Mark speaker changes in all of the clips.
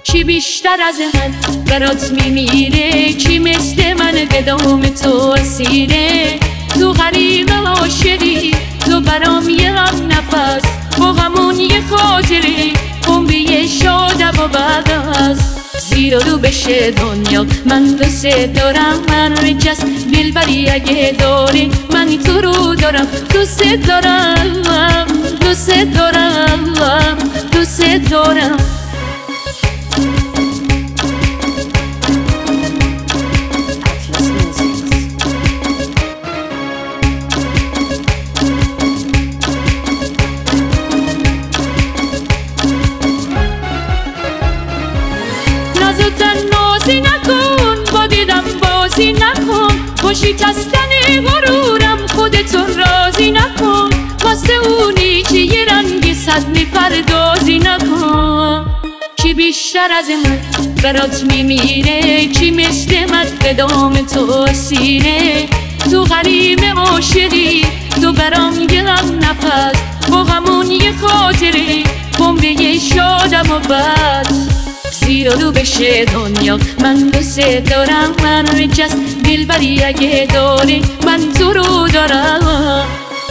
Speaker 1: کی بیشتر از من برات میمیره؟ کی مثل من به دام تو اسیره؟ تو غریب عاشقی، تو برام یه غم نفس، با غمون یه خاطره، عمری شادم و بعد از زیر و رو بشه دنیا. من دوست دارم، من رجست دلبری اگه داری، من تو رو دارم، دوست دارم، دوست دارم، دوست دارم. نازوتن نازی نکن، با دیدم بازی نکن، با شکستن غرورم خودتون راضی نکن، واسه اونی که یه رنگ صد میپردازی نکن. کی بیشتر از من برات میمیره؟ کی مثل من به دام تو اسیره؟ تو غریب عاشقی، تو برام یه غم نفس، با غمون یه خاطره، عمری شادم و بعد زیر و رو بشه دنیا. من دوست دارم، من رجست دلبری اگه داری، من تو رو دارم.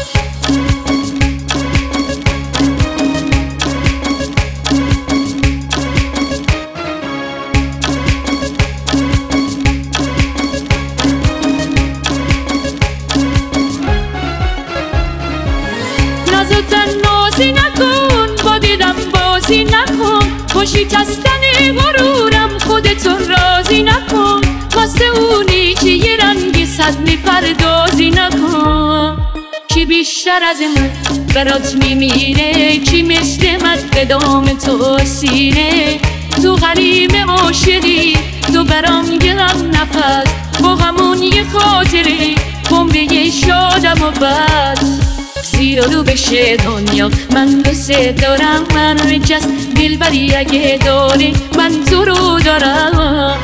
Speaker 1: نازوتن نازی نکن، با دیدم بازی نکن، با شکستن غرورم خودتون راضی نکن، واسه اونی که یه رنگ صد میپردازی نکن. کی بیشتر از من برات میمیره؟ کی مثل من به دام تو اسیره؟ تو غریب عاشقی، تو برام یه غم نفس، با غمون یه خاطره، عمری شادم و بعد زیر و رو بشه دنیا. من دوست دارم، من رجست دلبری اگه داری، من تو رو دارم.